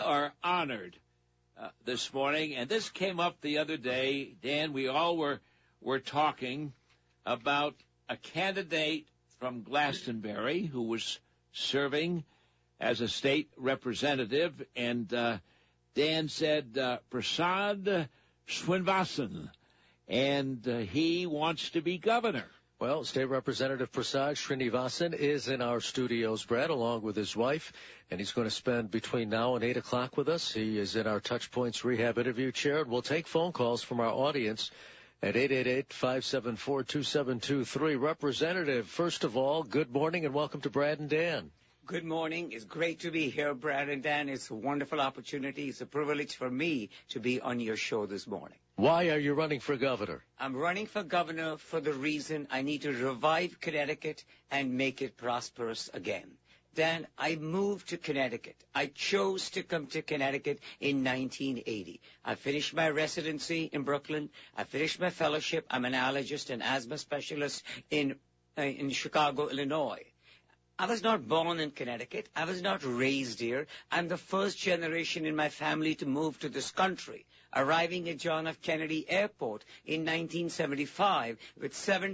are honored this morning, and this came up the other day. Dan, we all were talking about a candidate from Glastonbury who was serving as a state representative, and Dan said Prasad Srinivasan, and he wants to be governor. Well, State Representative Prasad Srinivasan is in our studios, Brad, along with his wife, and he's going to spend between now and 8 o'clock with us. He is in our Touch Points Rehab interview chair, and we'll take phone calls from our audience at 888-574-2723. Representative, first of all, good morning and welcome to Brad and Dan. Good morning. It's great to be here, Brad and Dan. It's a wonderful opportunity. It's a privilege for me to be on your show this morning. Why are you running for governor? I'm running for governor for the reason I need to revive Connecticut and make it prosperous again. Dan, I moved to Connecticut. I chose to come to Connecticut in 1980. I finished my residency in Brooklyn. I finished my fellowship. I'm an allergist and asthma specialist in Chicago, Illinois. I was not born in Connecticut. I was not raised here. I'm the first generation in my family to move to this country, arriving at John F. Kennedy Airport in 1975 with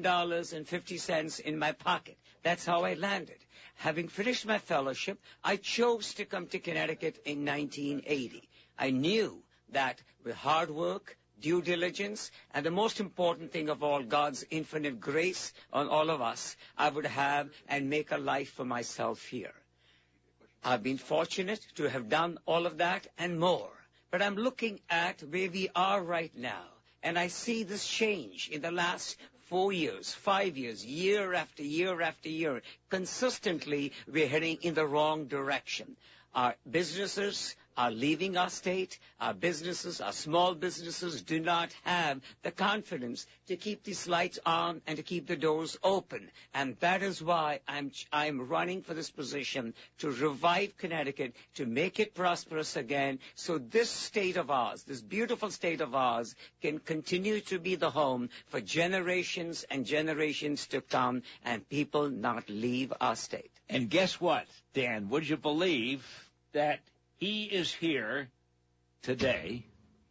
$7.50 in my pocket. That's how I landed. Having finished my fellowship, I chose to come to Connecticut in 1980. I knew that with hard work, due diligence, and the most important thing of all, God's infinite grace on all of us, I would have and make a life for myself here. I've been fortunate to have done all of that and more. But I'm looking at where we are right now, and I see this change in the last 4 years, 5 years, year after year after year. Consistently, we're heading in the wrong direction. Our businesses are leaving our state. Our businesses, our small businesses, do not have the confidence to keep these lights on and to keep the doors open. And that is why I'm running for this position, to revive Connecticut, to make it prosperous again, so this state of ours, this beautiful state of ours, can continue to be the home for generations and generations to come, and people not leave our state. And guess what, Dan? Would you believe that he is here today,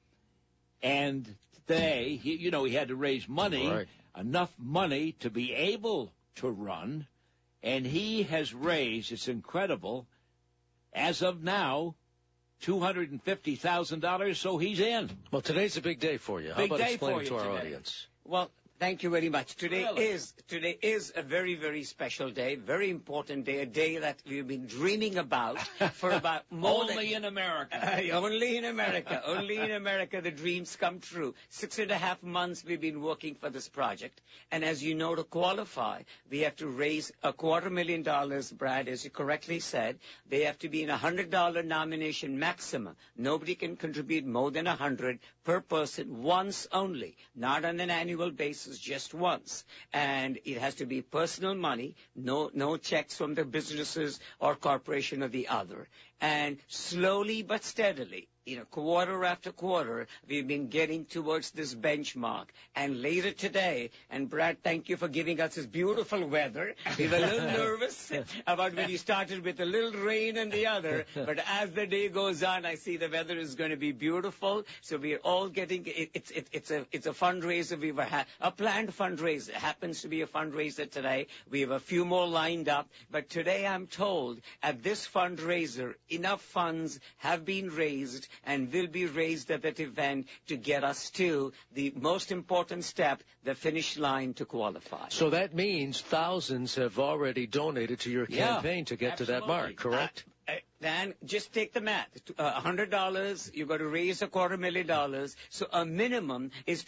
and today, he had to raise money, right, enough money to be able to run, and he has raised, it's incredible, as of now, $250,000, so he's in. Well, today's a big day for you. How about explaining to our audience? Well, thank you very much. Today is a very, very special day, very important day, a day that we've been dreaming about for about more than... Only in America. Only in America. Only in America the dreams come true. 6.5 months we've been working for this project. And as you know, to qualify, we have to raise $250,000, Brad, as you correctly said. They have to be in $100 nomination maximum. Nobody can contribute more than $100 per person once only, not on an annual basis, just once. And it has to be personal money, no checks from the businesses or corporation or the other. And slowly but steadily, quarter after quarter, we've been getting towards this benchmark. And later today, and Brad, thank you for giving us this beautiful weather. We were a little nervous about when you started with a little rain and the other. But as the day goes on, I see the weather is going to be beautiful. So we're all getting, it's a fundraiser. We were a planned fundraiser. It happens to be a fundraiser today. We have a few more lined up. But today I'm told at this fundraiser, enough funds have been raised and will be raised at that event to get us to the most important step, the finish line to qualify. So that means thousands have already donated to your campaign to get absolutely. to that mark, correct? Dan, just take the math. $100, you've got to raise $250,000. So a minimum is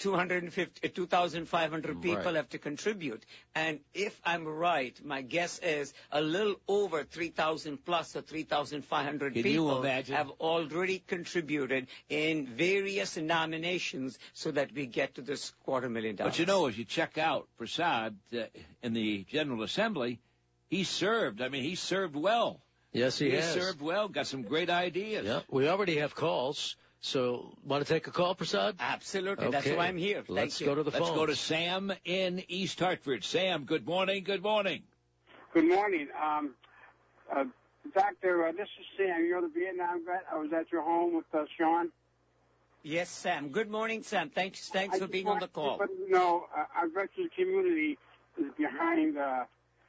2,500 people have to contribute. And if I'm right, my guess is a little over 3,000 plus or 3,500 people have already contributed in various nominations so that we get to this $250,000. But as you check out Prasad in the General Assembly, he served well. Yes, he has. He served well, got some great ideas. Yeah, we already have calls. So, want to take a call, Prasad? Absolutely. Okay. That's why I'm here. Let's go to the phone. Let's go to Sam in East Hartford. Sam, good morning. Good morning. Good morning. Doctor, this is Sam. You're the Vietnam vet. I was at your home with Sean. Yes, Sam. Good morning, Sam. Thanks for being on the call. No, our veteran community is behind a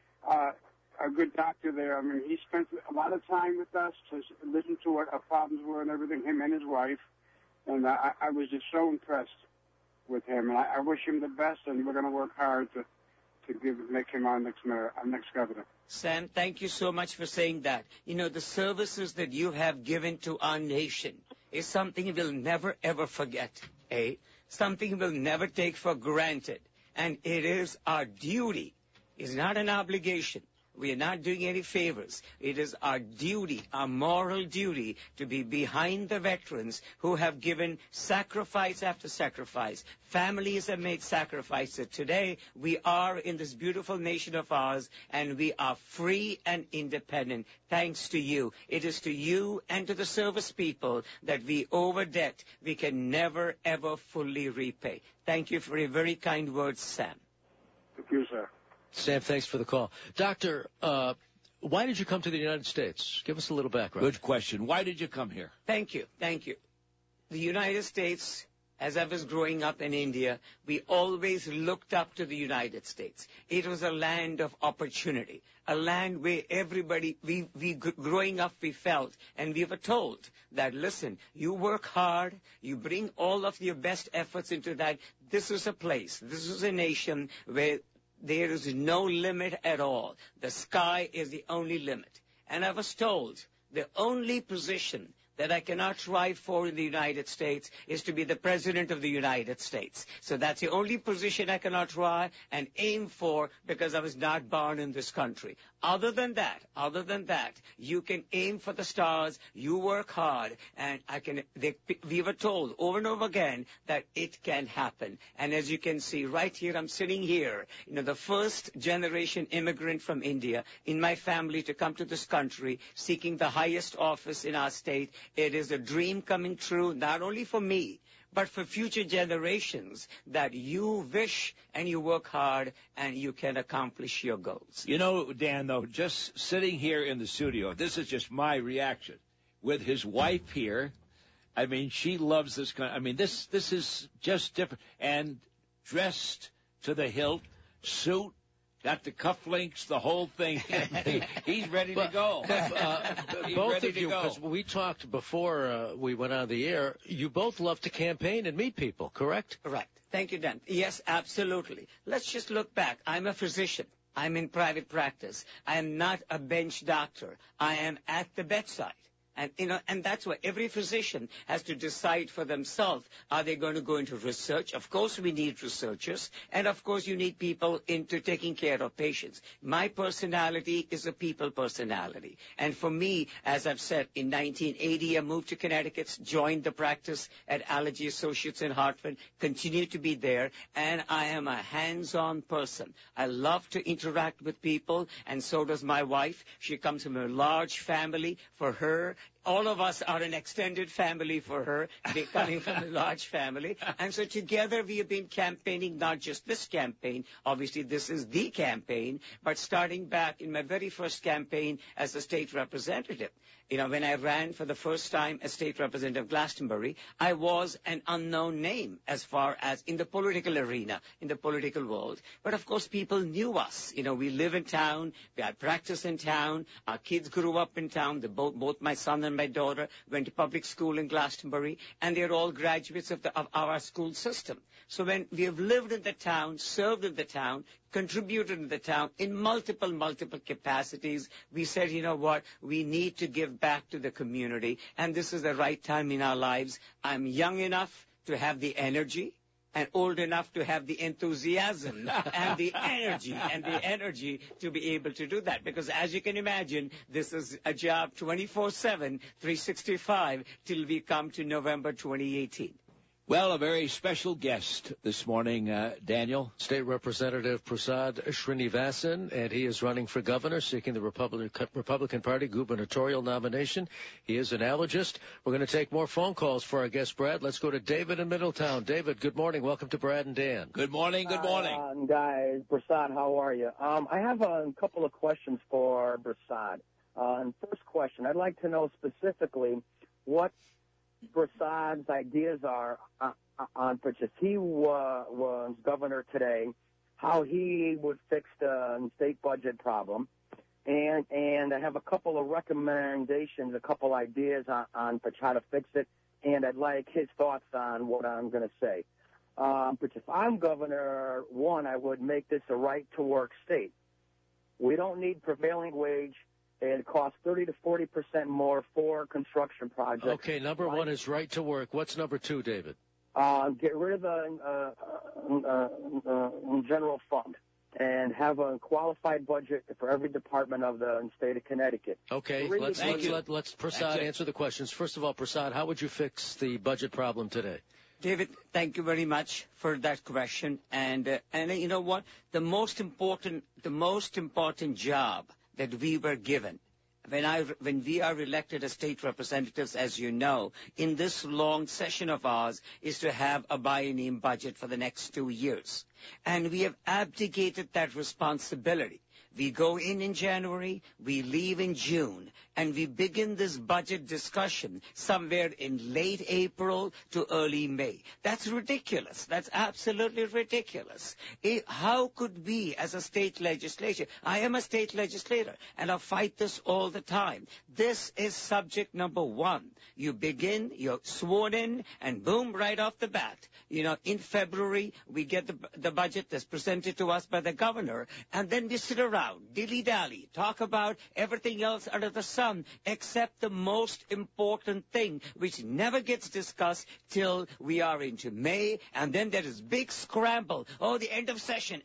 good doctor there. I mean, he spent a lot of time with us to listen to what our problems were and everything, him and his wife. And I was just so impressed with him. And I wish him the best, and we're going to work hard to make him our next mayor, our next governor. Sam, thank you so much for saying that. You know, the services that you have given to our nation is something we'll never, ever forget, something we'll never take for granted. And it is our duty. It's not an obligation. We are not doing any favors. It is our duty, our moral duty, to be behind the veterans who have given sacrifice after sacrifice. Families have made sacrifices. Today, we are in this beautiful nation of ours, and we are free and independent, thanks to you. It is to you and to the service people that we owe a debt we can never, ever fully repay. Thank you for your very kind words, Sam. Thank you, sir. Sam, thanks for the call. Doctor, why did you come to the United States? Give us a little background. Good question. Why did you come here? Thank you. The United States, as I was growing up in India, we always looked up to the United States. It was a land of opportunity, a land where everybody, growing up, we felt, and we were told that, listen, you work hard, you bring all of your best efforts into that. This is a place, this is a nation where there is no limit at all. The sky is the only limit. And I was told the only position that I cannot try for in the United States is to be the President of the United States. So that's the only position I cannot try and aim for because I was not born in this country. Other than that, you can aim for the stars, you work hard, and we were told over and over again that it can happen. And as you can see right here, I'm sitting here, the first generation immigrant from India in my family to come to this country seeking the highest office in our state. It is a dream coming true, not only for me, but for future generations, that you wish and you work hard and you can accomplish your goals. You know, Dan, though, just sitting here in the studio, this is just my reaction. With his wife here, I mean, she loves this kind. I mean, this is just different. And dressed to the hilt, suit, got the cufflinks, the whole thing. He's ready to go. Both of you, because we talked before we went on the air, you both love to campaign and meet people, correct? Right. Thank you, Dan. Yes, absolutely. Let's just look back. I'm a physician. I'm in private practice. I am not a bench doctor. I am at the bedside. And that's why every physician has to decide for themselves, are they going to go into research? Of course, we need researchers. And, of course, you need people into taking care of patients. My personality is a people personality. And for me, as I've said, in 1980, I moved to Connecticut, joined the practice at Allergy Associates in Hartford, continued to be there, and I am a hands-on person. I love to interact with people, and so does my wife. She comes from a large family. For her, all of us are an extended family for her, coming from a large family. And so together we have been campaigning, not just this campaign. Obviously, this is the campaign, but starting back in my very first campaign as a state representative. When I ran for the first time as state representative of Glastonbury, I was an unknown name as far as in the political arena, in the political world. But, of course, people knew us. We live in town. We had practice in town. Our kids grew up in town. Both my son and my daughter went to public school in Glastonbury, and they're all graduates of our school system. So when we have lived in the town, served in the town, contributed in the town in multiple capacities, we said, you know what, we need to give back to the community, and this is the right time in our lives. I'm young enough to have the energy and old enough to have the enthusiasm and the energy to be able to do that. Because as you can imagine, this is a job 24/7, 365 till we come to November 2018. Well, a very special guest this morning, Daniel. State Representative Prasad Srinivasan, and he is running for governor, seeking the Republican Party gubernatorial nomination. He is an allergist. We're going to take more phone calls for our guest, Brad. Let's go to David in Middletown. David, good morning. Welcome to Brad and Dan. Good morning. Good morning. Guys, Prasad, how are you? I have a couple of questions for Prasad. And first question, I'd like to know specifically what Prasad's ideas are on purchase. He was governor today, how he would fix the state budget problem. And I have a couple of recommendations, a couple ideas on how to fix it, and I'd like his thoughts on what I'm going to say. But if I'm governor, one, I would make this a right-to-work state. We don't need prevailing wage. It costs 30 to 40% more for construction projects. Okay, number one is right to work. What's number two, David? Get rid of the general fund and have a qualified budget for every department of the state of Connecticut. Okay, let's Prasad answer the questions. First of all, Prasad, how would you fix the budget problem today? David, thank you very much for that question. And you know what? The most important job that we were given when we are elected as state representatives, as you know, in this long session of ours, is to have a biennium budget for the next 2 years. And we have abdicated that responsibility. We go in January, we leave in June, and we begin this budget discussion somewhere in late April to early May. That's ridiculous. That's absolutely ridiculous. How could we, as a state legislature, I am a state legislator, and I fight this all the time. This is subject number one. You begin, you're sworn in, and boom, right off the bat. You know, in February, we get the budget that's presented to us by the governor, and then we sit around, dilly-dally, talk about everything else under the sun, except the most important thing, which never gets discussed till we are into May, and then there is big scramble. Oh, the end of session,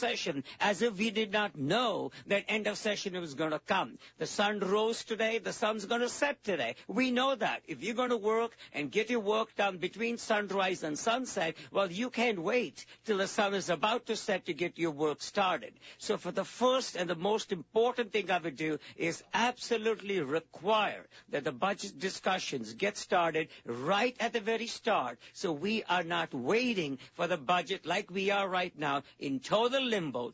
as if we did not know that end of session was going to come. The sun rose today, the sun's going to set today. We know that. If you're going to work and get your work done between sunrise and sunset, well, you can't wait till the sun is about to set to get your work started. So for the first and the most important thing I would do is absolutely require that the budget discussions get started right at the very start, so we are not waiting for the budget like we are right now in total limbo,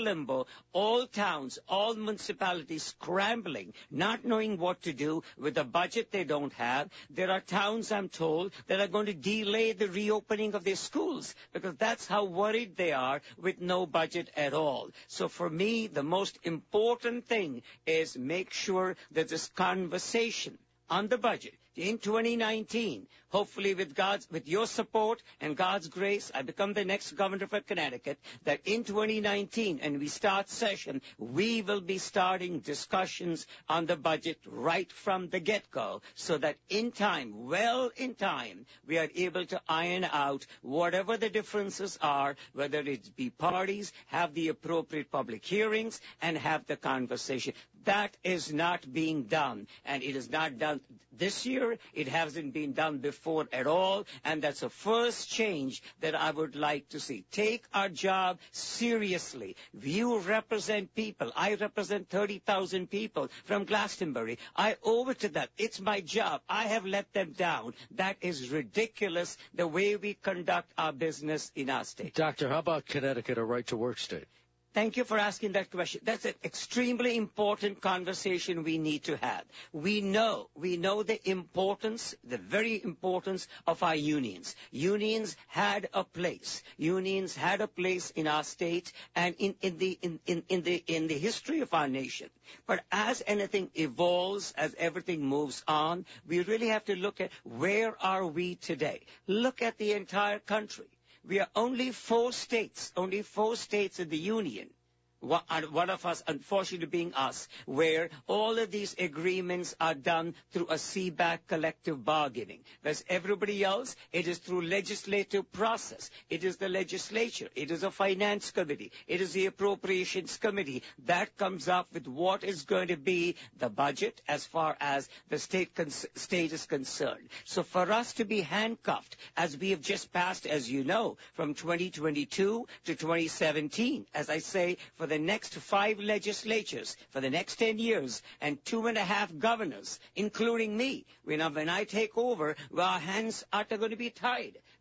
all towns, all municipalities scrambling, not knowing what to do with the budget they don't have. There are towns, I'm told, that are going to delay the reopening of their schools because that's how worried they are with no budget at all. So for me, the most important thing is make sure that this conversation on the budget in 2019, hopefully with your support and God's grace, I become the next governor for Connecticut, that in 2019, and we start session, we will be starting discussions on the budget right from the get-go, so that in time, we are able to iron out whatever the differences are, whether it be parties, have the appropriate public hearings, and have the conversation. That is not being done, and it is not done this year. It hasn't been done before at all, and that's a first change that I would like to see. Take our job seriously. You represent people. I represent 30,000 people from Glastonbury. I owe it to them. It's my job. I have let them down. That is ridiculous, the way we conduct our business in our state. Doctor, how about Connecticut, a right-to-work state? Thank you for asking that question. That's an extremely important conversation we need to have. We know the importance, the very importance of our unions. Unions had a place. Unions had a place in our state and in the history of our nation. But as anything evolves, as everything moves on, we really have to look at where are we today. Look at the entire country. We are only four states in the Union, one of us, unfortunately, being us, where all of these agreements are done through a CBAC collective bargaining. Whereas everybody else, it is through legislative process. It is the legislature. It is a finance committee. It is the appropriations committee that comes up with what is going to be the budget as far as the state is concerned. So for us to be handcuffed, as we have just passed, as you know, from 2022 to 2017, as I say, for the next 5 legislatures, for the next 10 years, and 2.5 governors, including me. When I take over, our hands are going to be tied.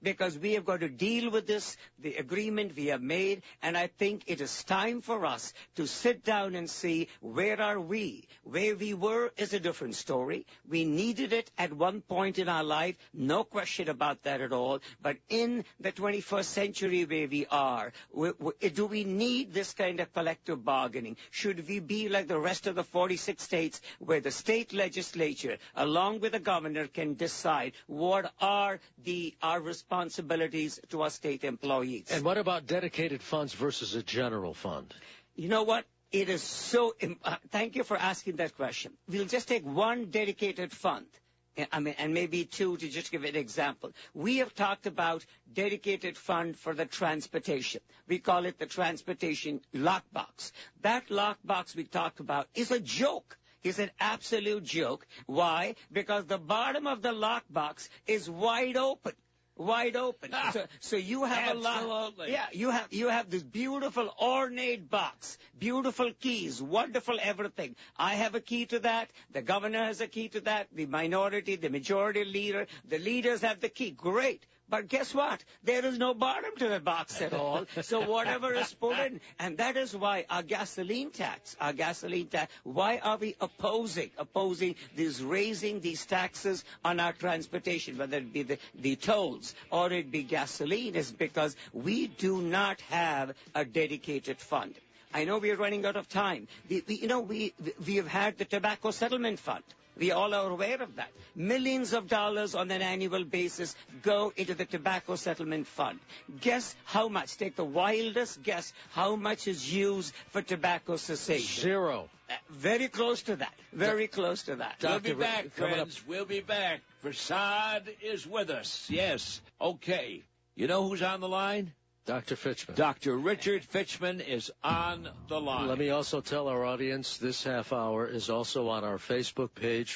because we have got to deal with this, the agreement we have made, and I think it is time for us to sit down and see where are we. Where we were is a different story. We needed it at one point in our life, no question about that at all, but in the 21st century where we are, do we need this kind of collective bargaining? Should we be like the rest of the 46 states where the state legislature, along with the governor, can decide what are our responsibilities to our state employees? And what about dedicated funds versus a general fund? You know what? It is so... thank you for asking that question. We'll just take one dedicated fund. And maybe two to just give an example. We have talked about dedicated fund for the transportation. We call it the transportation lockbox. That lockbox we talked about is a joke. It's an absolute joke. Why? Because the bottom of the lockbox is wide open. Wide open. So you have absolutely. You have this beautiful ornate box, beautiful keys, wonderful everything. I have a key to that. The governor has a key to that. The minority, the majority leader, the leaders have the key. Great. But guess what? There is no bottom to the box at all. So whatever is put in, and that is why our gasoline tax, why are we opposing these raising these taxes on our transportation, whether it be the tolls or it be gasoline, is because we do not have a dedicated fund. I know we are running out of time. We have had the tobacco settlement fund. We all are aware of that. Millions of dollars on an annual basis go into the tobacco settlement fund. Guess how much? Take the wildest guess. How much is used for tobacco cessation? Zero. Very close to that. Very close to that. We'll be back, friends. We'll be back. Prasad is with us. Yes. Okay. You know who's on the line? Dr. Fitchman. Dr. Richard Fitchman is on the line. Let me also tell our audience this half hour is also on our Facebook page,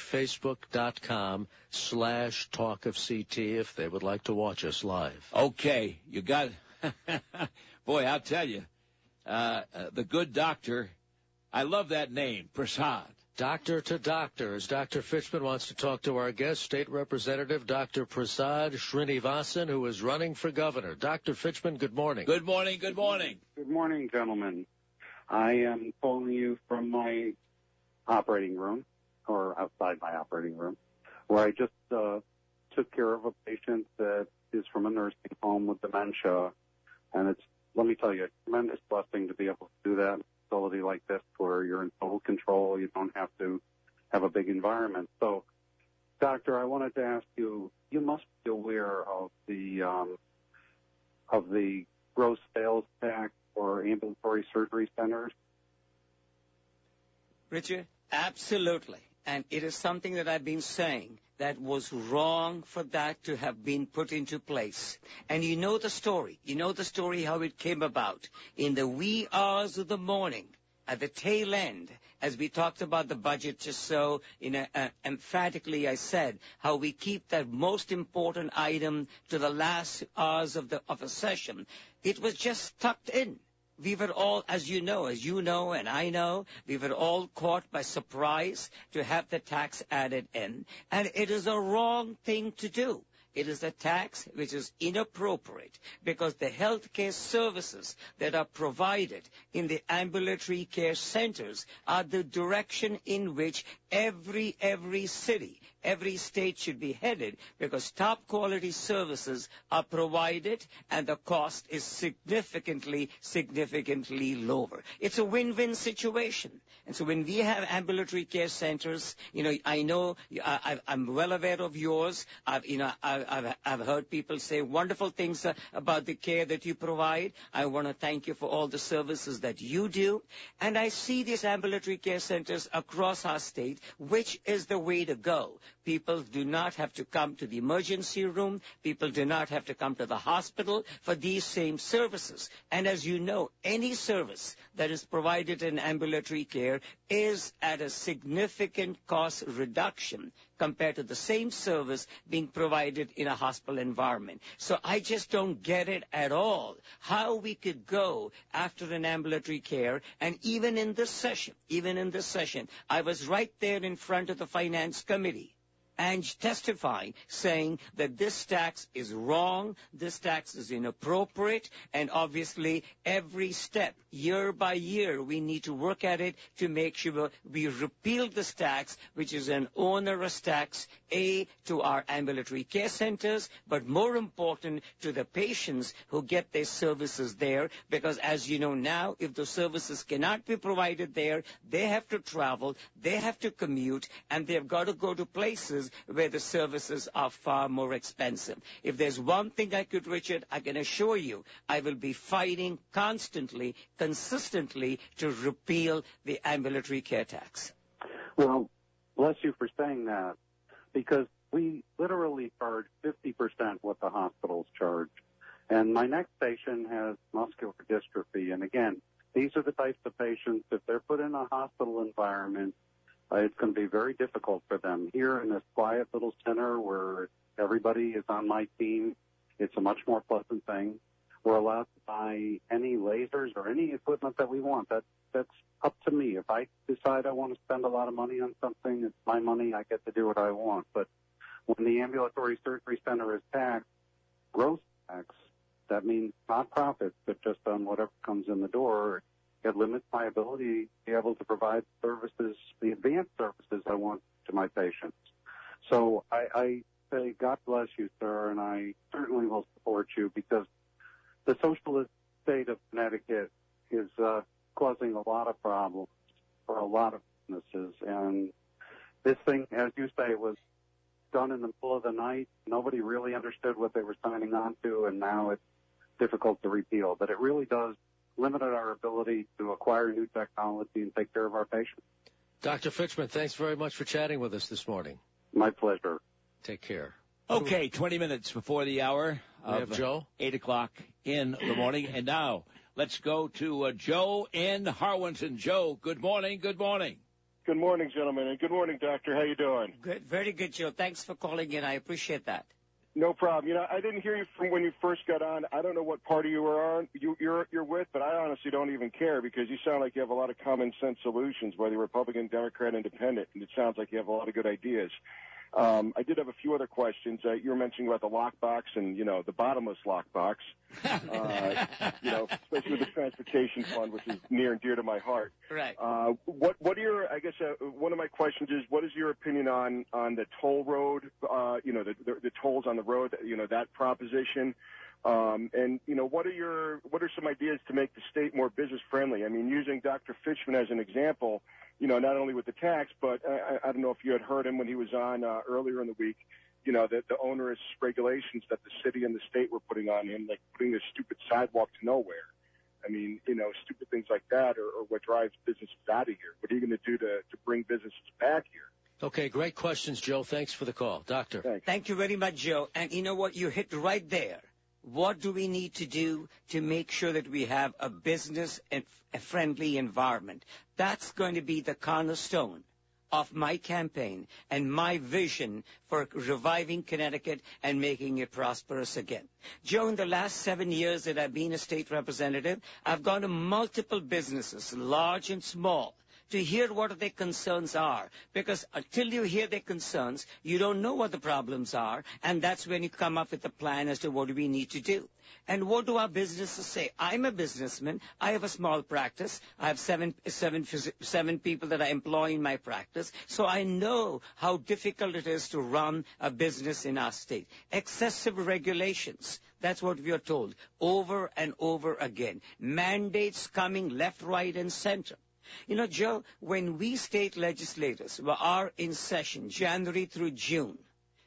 facebook.com/talkofct, if they would like to watch us live. Okay. You got, boy, I'll tell you, the good doctor, I love that name, Prasad. Doctor to doctor, as Dr. Fitchman wants to talk to our guest, State Representative Dr. Prasad Srinivasan, who is running for governor. Dr. Fitchman, good morning. Good morning, good morning. Good morning, gentlemen. I am calling you from my operating room, or outside my operating room, where I just took care of a patient that is from a nursing home with dementia. And it's, let me tell you, a tremendous blessing to be able to do that in a facility like this where you're in total control. You don't have to have a big environment. So, Doctor, I wanted to ask you, you must be aware of the gross sales tax for ambulatory surgery centers. Richard, absolutely. And it is something that I've been saying that was wrong for that to have been put into place. And you know the story. You know the story how it came about. In the wee hours of the morning, at the tail end, as we talked about the budget just so emphatically, I said how we keep that most important item to the last hours of a session. It was just tucked in. We were all, as you know, and I know, we were all caught by surprise to have the tax added in. And it is a wrong thing to do. It is a tax which is inappropriate because the health care services that are provided in the ambulatory care centers are the direction in which every city, every state should be headed, because top quality services are provided and the cost is significantly lower. It's a win-win situation. And so when we have ambulatory care centers, I know I'm well aware of yours. I've heard people say wonderful things about the care that you provide. I want to thank you for all the services that you do. And I see these ambulatory care centers across our state, which is the way to go. People do not have to come to the emergency room. People do not have to come to the hospital for these same services. And as you know, any service that is provided in ambulatory care is at a significant cost reduction compared to the same service being provided in a hospital environment. So I just don't get it at all, how we could go after an ambulatory care. And even in this session, I was right there in front of the Finance Committee. and testifying, saying that this tax is wrong, this tax is inappropriate, and obviously every step, year by year, we need to work at it to make sure we repeal this tax, which is an onerous tax, to our ambulatory care centers, but more important, to the patients who get their services there, because as you know now, if the services cannot be provided there, they have to travel, they have to commute, and they've got to go to places where the services are far more expensive. If there's one thing Richard, I can assure you, I will be fighting constantly, consistently to repeal the ambulatory care tax. Well, bless you for saying that, because we literally charge 50% what the hospitals charge. And my next patient has muscular dystrophy. And again, these are the types of patients, if they're put in a hospital environment, it's going to be very difficult for them. Here in this quiet little center where everybody is on my team, it's a much more pleasant thing. We're allowed to buy any lasers or any equipment that we want. That's up to me. If I decide I want to spend a lot of money on something, it's my money. I get to do what I want. But when the ambulatory surgery center is taxed, gross tax, that means not profits, but just on whatever comes in the door, it limits my ability to be able to provide services, the advanced services I want to my patients. So I say, God bless you, sir, and I certainly will support you, because the socialist state of Connecticut is causing a lot of problems for a lot of businesses. And this thing, as you say, was done in the middle of the night. Nobody really understood what they were signing on to, and now it's difficult to repeal. But it really does limit our ability to acquire new technology and take care of our patients. Dr. Fitchman, thanks very much for chatting with us this morning. My pleasure. Take care. Okay, 20 minutes before the hour of Joe. 8 o'clock in the morning. And now let's go to Joe in Harwinton. Joe, good morning. Good morning. Good morning, gentlemen, and good morning, Doctor. How you doing? Good, very good, Joe. Thanks for calling in. I appreciate that. No problem. You know, I didn't hear you from when you first got on. I don't know what party you were on, you're with, but I honestly don't even care, because you sound like you have a lot of common sense solutions, whether you're Republican, Democrat, Independent, and it sounds like you have a lot of good ideas. I did have a few other questions. You were mentioning about the lockbox and, the bottomless lockbox, especially with the transportation fund, which is near and dear to my heart. Right. What are your, I guess, one of my questions is, what is your opinion on the toll road, the tolls on the road, that proposition? And what are some ideas to make the state more business friendly? I mean, using Dr. Fitchman as an example, not only with the tax, but I don't know if you had heard him when he was on earlier in the week, the onerous regulations that the city and the state were putting on him, like putting this stupid sidewalk to nowhere. I mean, stupid things like that are what drives businesses out of here. What are you going to do to bring businesses back here? Okay, great questions, Joe. Thanks for the call. Doctor. Thanks. Thank you very much, Joe. And you know what? You hit right there. What do we need to do to make sure that we have a business and a friendly environment? That's going to be the cornerstone of my campaign and my vision for reviving Connecticut and making it prosperous again. Joe, in the last 7 years that I've been a state representative, I've gone to multiple businesses, large and small, to hear what their concerns are. Because until you hear their concerns, you don't know what the problems are, and that's when you come up with a plan as to what do we need to do. And what do our businesses say? I'm a businessman. I have a small practice. I have seven people that I employ in my practice. So I know how difficult it is to run a business in our state. Excessive regulations. That's what we are told over and over again. Mandates coming left, right, and center. Joe, when we state legislators are in session, January through June,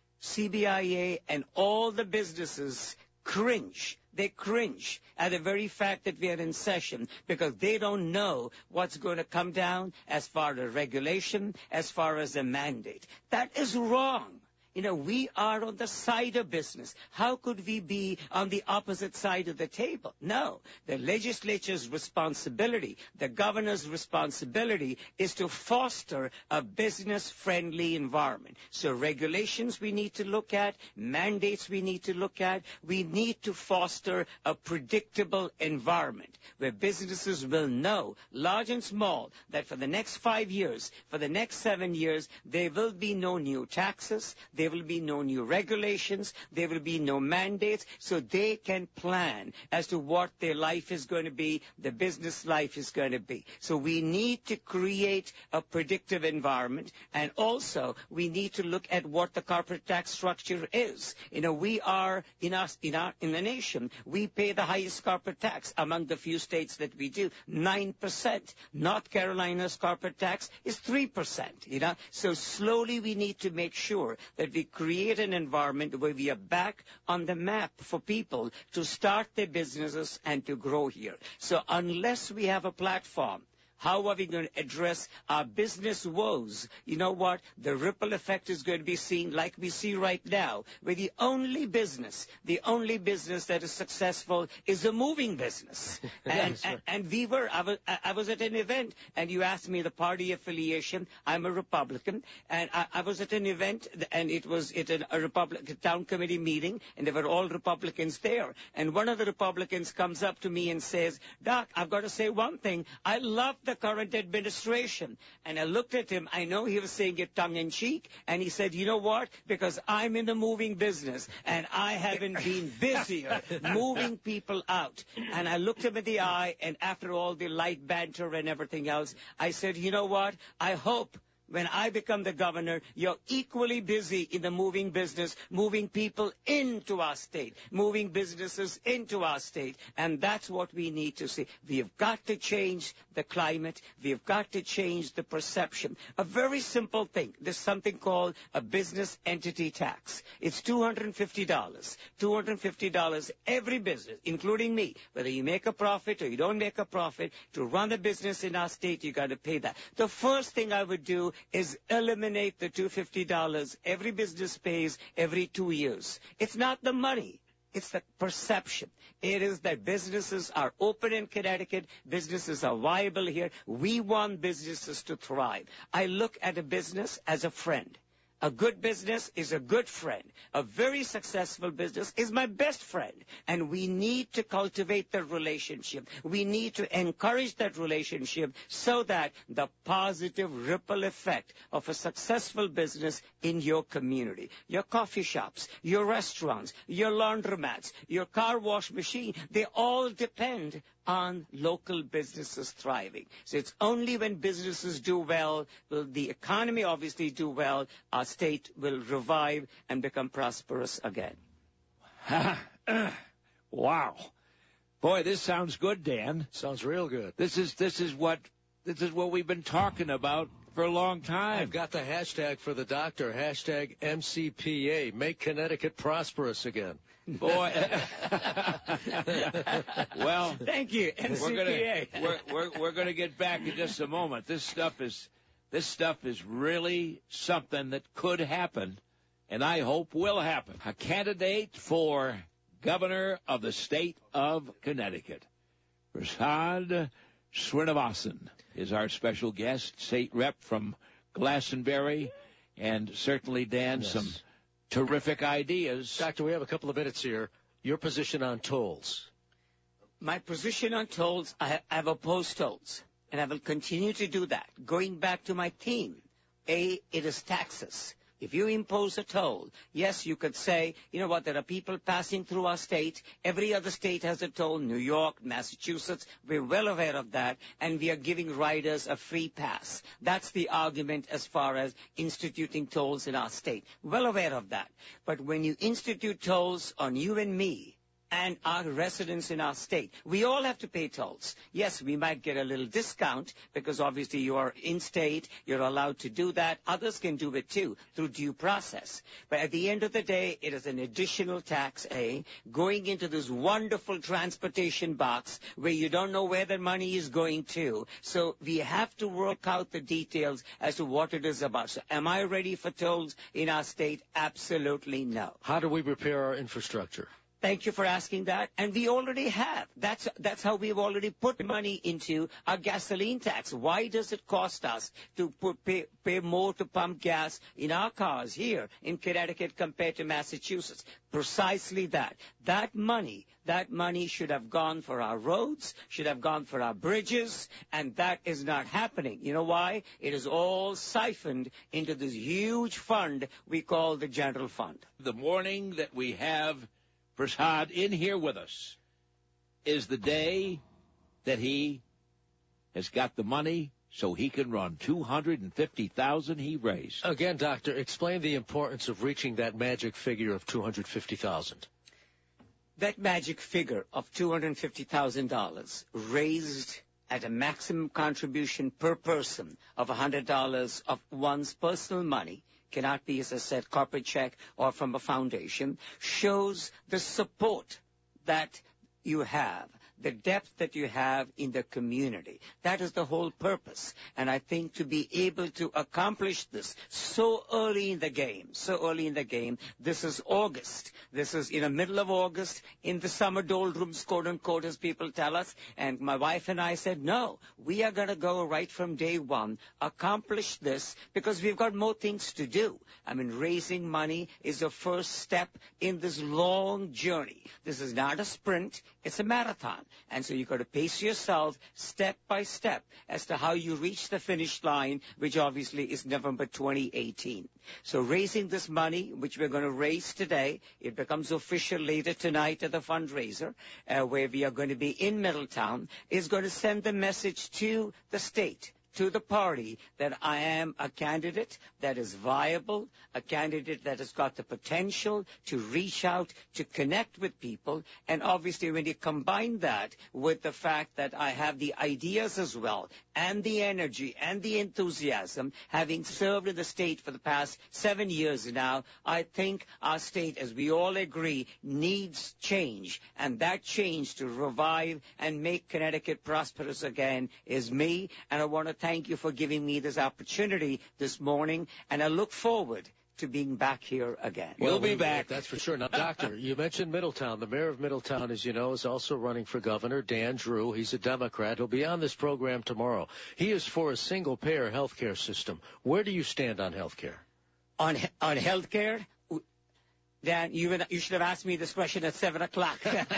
CBIA and all the businesses cringe. They cringe at the very fact that we are in session, because they don't know what's going to come down as far as regulation, as far as a mandate. That is wrong. We are on the side of business. How could we be on the opposite side of the table? No. The legislature's responsibility, the governor's responsibility is to foster a business-friendly environment. So regulations we need to look at, mandates we need to look at. We need to foster a predictable environment where businesses will know, large and small, that for the next 5 years, for the next 7 years, there will be no new taxes, there will be no new regulations, there will be no mandates, so they can plan as to what their life is going to be, the business life is going to be. So we need to create a predictive environment, and also we need to look at what the corporate tax structure is. We are, in the nation, we pay the highest corporate tax among the few states that we do, 9%. North Carolina's corporate tax is 3%, So slowly we need to make sure that we create an environment where we are back on the map for people to start their businesses and to grow here. So unless we have a platform, how are we going to address our business woes? You know what? The ripple effect is going to be seen like we see right now, where the only business that is successful is a moving business. And I was at an event, and you asked me the party affiliation. I'm a Republican, and I was at an event, and it was at a Republican town committee meeting, and there were all Republicans there. And one of the Republicans comes up to me and says, "Doc, I've got to say one thing. I love the current administration." And I looked at him. I know he was saying it tongue-in-cheek. And he said, "You know what? Because I'm in the moving business, and I haven't been busier moving people out." And I looked him in the eye, and after all the light banter and everything else, I said, "You know what? I hope when I become the governor, you're equally busy in the moving business, moving people into our state, moving businesses into our state." And that's what we need to see. We have got to change the climate. We have got to change the perception. A very simple thing. There's something called a business entity tax. It's $250. $250 every business, including me. Whether you make a profit or you don't make a profit, to run a business in our state, you got to pay that. The first thing I would do is eliminate the $250 every business pays every 2 years. It's not the money. It's the perception. It is that businesses are open in Connecticut. Businesses are viable here. We want businesses to thrive. I look at a business as a friend. A good business is a good friend. A very successful business is my best friend. And we need to cultivate that relationship. We need to encourage that relationship so that the positive ripple effect of a successful business in your community, your coffee shops, your restaurants, your laundromats, your car wash machine, they all depend on local businesses thriving. So it's only when businesses do well, will the economy obviously do well, our state will revive and become prosperous again. Wow. Boy, this sounds good, Dan. Sounds real good. This is what we've been talking about for a long time. I've got the hashtag for the doctor, hashtag MCPA, make Connecticut prosperous again. Boy. Well, thank you, MCPA. We're going to get back in just a moment. This stuff is really something that could happen, and I hope will happen. A candidate for governor of the state of Connecticut, Prasad Srinivasan, is our special guest, state rep from Glastonbury, and certainly, Dan, yes, some terrific ideas. Doctor, we have a couple of minutes here. Your position on tolls. My position on tolls, I have opposed tolls, and I will continue to do that. Going back to my theme, it is taxes. If you impose a toll, yes, you could say, you know what, there are people passing through our state. Every other state has a toll, New York, Massachusetts. We're well aware of that, and we are giving riders a free pass. That's the argument as far as instituting tolls in our state. Well aware of that. But when you institute tolls on you and me, and our residents in our state. We all have to pay tolls. Yes, we might get a little discount because obviously you are in state, you're allowed to do that. Others can do it too through due process. But at the end of the day, it is an additional tax, going into this wonderful transportation box where you don't know where the money is going to. So we have to work out the details as to what it is about. So am I ready for tolls in our state? Absolutely no. How do we repair our infrastructure? Thank you for asking that. And we already have. That's how we've already put money into our gasoline tax. Why does it cost us to pay more to pump gas in our cars here in Connecticut compared to Massachusetts? Precisely that. That money should have gone for our roads, should have gone for our bridges, and that is not happening. You know why? It is all siphoned into this huge fund we call the general fund. The morning that we have Prasad in here with us is the day that he has got the money so he can run $250,000 he raised. Again, Doctor, explain the importance of reaching that magic figure of $250,000. That magic figure of $250,000 raised at a maximum contribution per person of $100 of one's personal money, cannot be, as I said, corporate check or from a foundation, shows the support that you have, the depth that you have in the community. That is the whole purpose. And I think to be able to accomplish this so early in the game, this is August. This is in the middle of August, in the summer doldrums, quote unquote, as people tell us. And my wife and I said, no, we are going to go right from day one, accomplish this, because we've got more things to do. I mean, raising money is the first step in this long journey. This is not a sprint, it's a marathon. And so you've got to pace yourself step by step as to how you reach the finish line, which obviously is November 2018. So raising this money, which we're going to raise today, it becomes official later tonight at the fundraiser, where we are going to be in Middletown, is going to send the message to the state, to the party, that I am a candidate that is viable, a candidate that has got the potential to reach out, to connect with people. And obviously when you combine that with the fact that I have the ideas as well, and the energy and the enthusiasm, having served in the state for the past 7 years now, I think our state, as we all agree, needs change. And that change to revive and make Connecticut prosperous again is me. And I want to thank you for giving me this opportunity this morning, and I look forward to being back here again. We'll be back. That's for sure. Now, Doctor, you mentioned Middletown. The mayor of Middletown, as you know, is also running for governor, Dan Drew. He's a Democrat. He'll be on this program tomorrow. He is for a single-payer health care system. Where do you stand on health care? On health care? Dan, you should have asked me this question at 7 o'clock.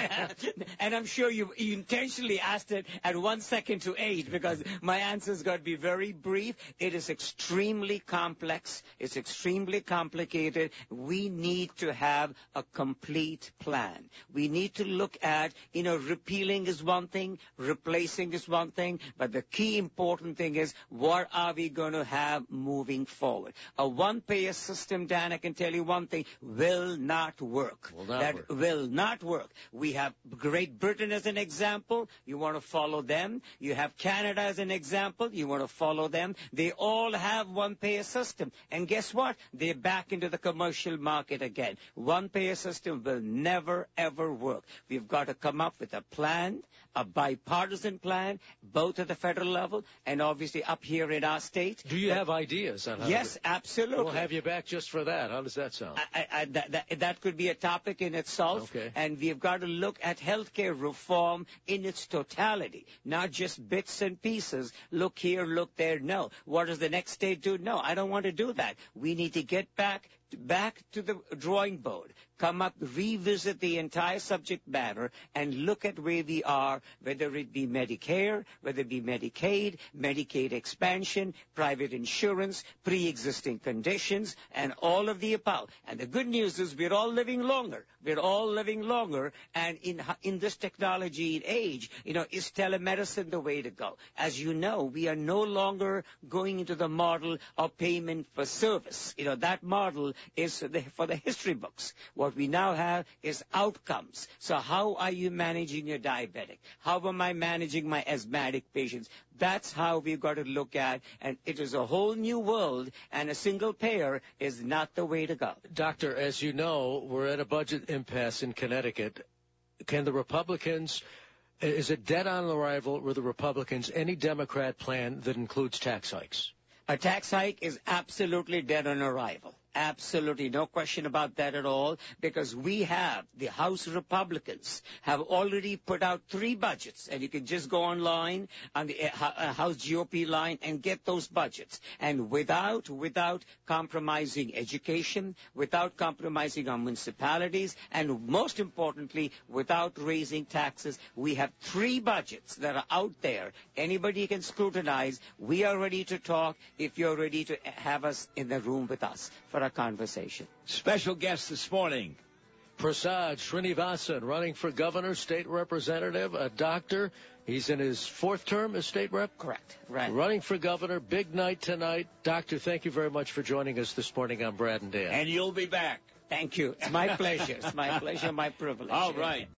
And I'm sure you intentionally asked it at 1 second to 8, because my answer's got to be very brief. It is extremely complex. It's extremely complicated. We need to have a complete plan. We need to look at, repealing is one thing, replacing is one thing, but the key important thing is, what are we going to have moving forward? A one-payer system, Dan, I can tell you one thing, will not work. Will not work. We have Great Britain as an example. You want to follow them. You have Canada as an example. You want to follow them. They all have one-payer system. And guess what? They're back into the commercial market again. One-payer system will never, ever work. We've got to come up with a plan, a bipartisan plan, both at the federal level and obviously up here in our state. Do you have ideas on how Yes, absolutely. We'll have you back just for that. How does that sound? That could be a topic in itself. Okay. And we've got to look at healthcare reform in its totality, not just bits and pieces. Look here, look there. No. What does the next state do? No, I don't want to do that. We need to get back to the drawing board, come up, revisit the entire subject matter, and look at where we are, whether it be Medicare, whether it be Medicaid, Medicaid expansion, private insurance, pre-existing conditions, and all of the above. And the good news is we're all living longer. We're all living longer, and in this technology age, is telemedicine the way to go? As you know, we are no longer going into the model of payment for service. That model is for the history books. What we now have is outcomes. So how are you managing your diabetic? How am I managing my asthmatic patients? That's how we've got to look at, and it is a whole new world, and a single payer is not the way to go. Doctor, as you know, we're at a budget impasse in Connecticut. Can the Republicans, is it dead on arrival with the Republicans, any Democrat plan that includes tax hikes? A tax hike is absolutely dead on arrival. Absolutely, no question about that at all, because we have, the House Republicans have already put out 3 budgets, and you can just go online on the House GOP line and get those budgets. And without compromising education, without compromising our municipalities, and most importantly, without raising taxes, we have 3 budgets that are out there. Anybody can scrutinize. We are ready to talk if you're ready to have us in the room with us for a conversation. Special guest this morning, Prasad Srinivasan, running for governor, state representative, a doctor. He's in his 4th term as state rep? Correct. Right. Running for governor, big night tonight. Doctor, thank you very much for joining us this morning on Brad and Dan. and you'll be back. Thank you. It's my pleasure. It's my pleasure, my privilege. All right.